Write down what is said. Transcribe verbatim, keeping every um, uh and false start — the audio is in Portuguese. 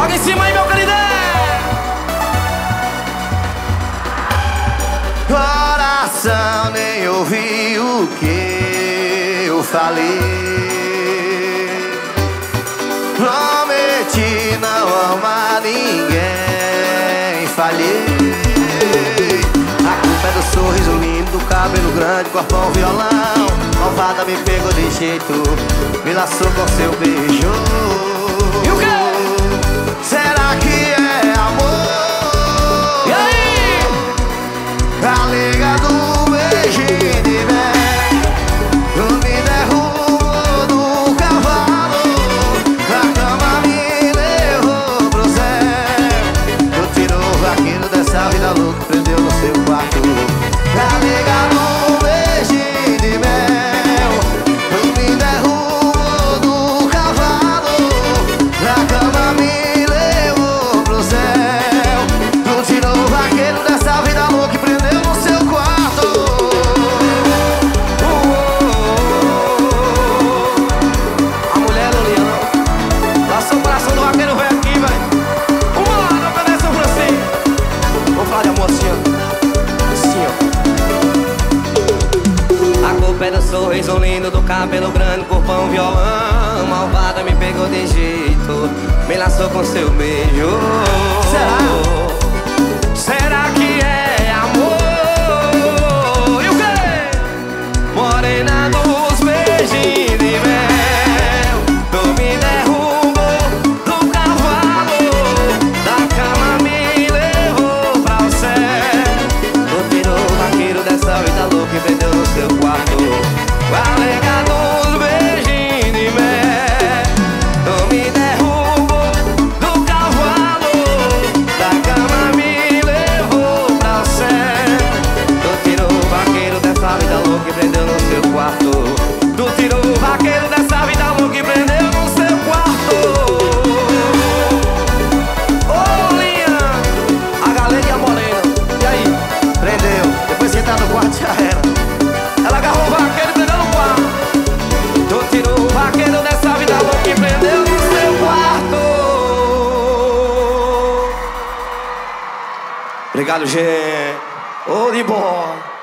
Joga em cima aí, meu querido. Coração nem ouviu o que eu falei. Prometi não amar ninguém, falhei. A culpa é do sorriso lindo, do cabelo grande, corpão, violão. Malvada me pegou de jeito, me laçou com seu beijo. E o quê? Será que é amor? E aí? A liga do beijinho de mel, tu me derrubou do cavalo, na cama me levou pro céu. Tu tirou o vaqueiro dessa vida louca, prendeu no seu quarto. A liga do beijinho de mel, tu me derrubou do cavalo, na cama me levou pro céu. Tu tirou o vaqueiro dessa vida louca e prendeu no seu quarto. A mulher do leão laçou o coração do vaqueiro velho aqui, velho. Vamos lá, não cadê São Francisco? Vamos falar de amor assim, ó. Assim, ó. A culpa é do sorriso lindo, do cabelo grande, corpão, violão. Malvada me pegou de jeito, me laçou com seu beijo. Será? Será que é amor? E o quê? Morena dos beijinhos de mel, tu me derrubou do cavalo, da cama me levou pra o céu. Tu tirou o vaqueiro dessa vida louca e prendeu no seu quarto. Alega dos beijinhos de mel, tu me derrubou do cavalo, da cama me levou pra o céu. Tu tirou o vaqueiro dessa vida louca e prendeu no seu quarto. Tu tirou o vaqueiro dessa vida louca e prendeu no seu quarto. Ô, linha, a galera e a morena. E aí? Prendeu, depois que tá no quarto já era. Ela agarrou o vaqueiro e prendeu no quarto. Tu tirou o vaqueiro dessa vida louca e prendeu no seu quarto. Obrigado, gente. Ô, de boa.